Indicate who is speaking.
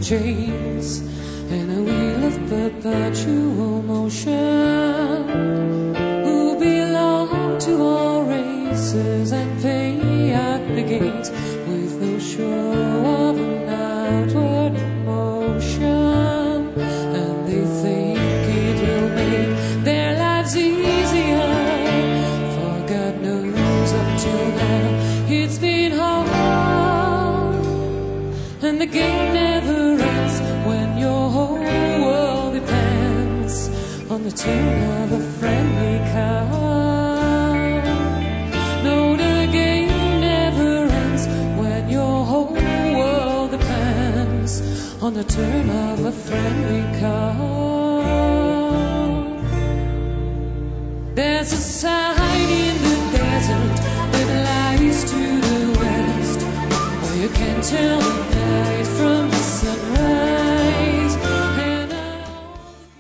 Speaker 1: chains and a wheel of perpetual motion, who belong to all races and pay at the gate with no show of an outward emotion, and they think it will make their lives easier, for God knows up till now it's been hard, and the game never ends when your whole world depends on the turn of a friendly card. No, the game never ends when your whole world depends on the turn of a friendly card.